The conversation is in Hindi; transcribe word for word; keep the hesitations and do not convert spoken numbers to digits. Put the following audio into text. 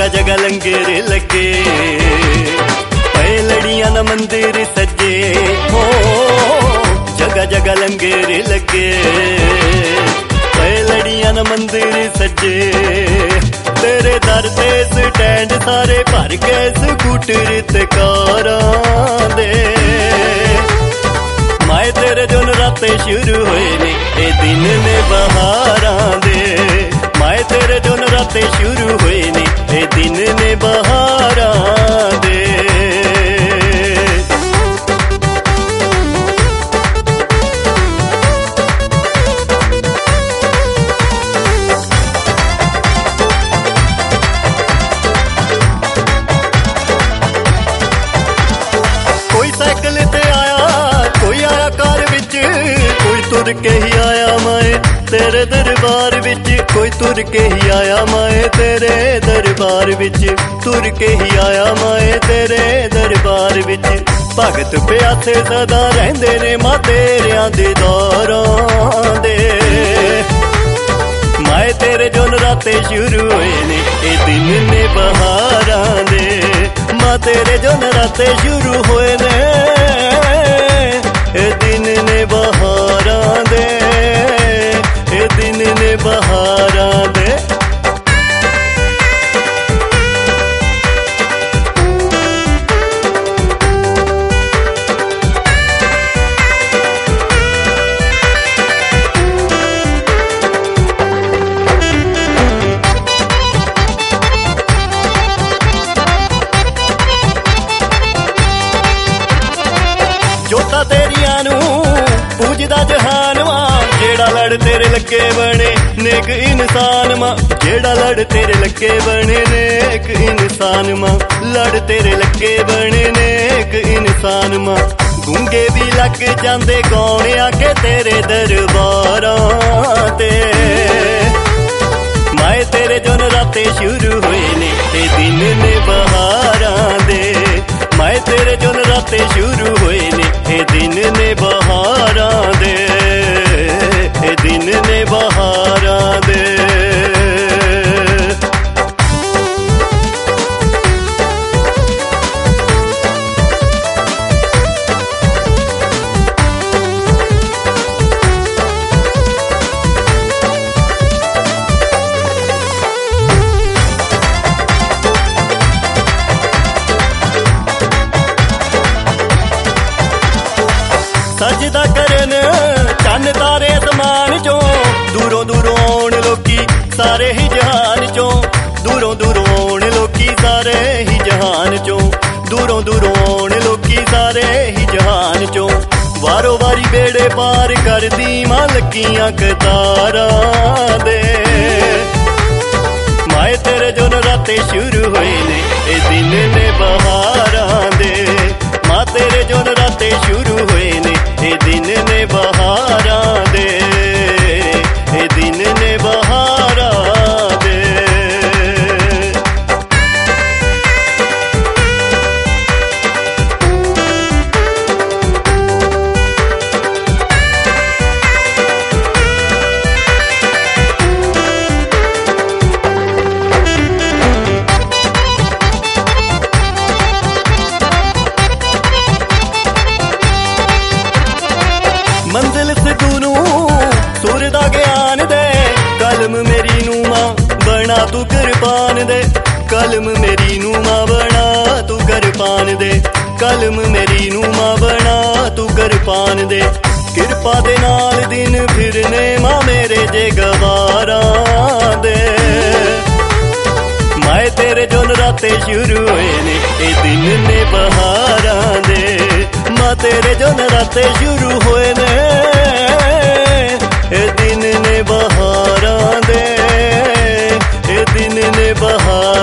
जगह जगह लंगर लगे, ऐ लड़ियां न मंदिर सजे हो, जगह जगह लंगर लगे, ऐ लड़ियां न मंदिर सजे। तेरे दर ते स्टैंड सारे भर के स्कूटर ते कारां दे, माए तेरे जो नराते शुरू होए ने ए दिन ने बहारां दे, माए तेरे जो नराते शुरू होए ने ए दिन ने बहारां दे। कोई साइकिल ते आया, कोई आया कार विच, कोई तुर के ही आया माए तेरे दरबार विच, कोई तुर के ही आया माए तेरे दरबार विच, तुर के ही आया माए तेरे दरबार विच। भगत प्यासे सदा रहंदे ने मां तेरियां दे दौरां दे, माए तेरे जो नराते शुरू होए ने ए दिन ने बहारां दे, मां तेरे जो नराते शुरू होए ने ए दिन ने बहारां दे, ए दिन ने बहारां दे। जोता तेरियां नू पूजदा जहान वा, जेड़ा लड़ तेरे लगे बने नेक इंसान मां, जेड़ा लड़ तेरे लगे बने नेक इंसान मां, लड़ तेरे लगे बने नेक इंसान मां। गूंगे भी लग जांदे कौन आके तेरे दरबारां ते, माए तेरे जो नराते शुरू होए ने ते दिन ने बहारां दे, माए तेरे जो नराते शुरू होए ने ए दिन ने बहारां दे, ए दिन ने बहारां दे। सजदा करन चन्न तारे आसमान चों, दूरों दूरों आउण लोकी सारे ही जहान चों, दूरों दूरों आउण लोकी सारे ही जहान चों, दूरों दूरों आउण लोकी सारे ही जहान चों। वारो वारी बेड़े पार कर दी मां लगियां कतारां दे, माए तेरे जो नराते शुरू होए ने ए दिन ने बहारां दे, मां तेरे जो नराते शुरू होए ने ए दिन ने बहारां दे, ए दिन ने बहारां दे। मंजिल सिद्धू सुर दा ज्ञान दे, कलम मेरी नू मां बना तू कृपान दे, कलम मेरी नू मां बना तू कृपान दे, कलम मेरी नू मां बना तू कृपान दे। किरपा दे नाल दिन फिरने मां मेरे जे गवारां दे, माए तेरे जो नराते शुरू होए ने ए दिन ने बहारां दे, मां तेरे जो नराते शुरू होए ने ए दिन ने बहारां दे, ए दिन ने बहारां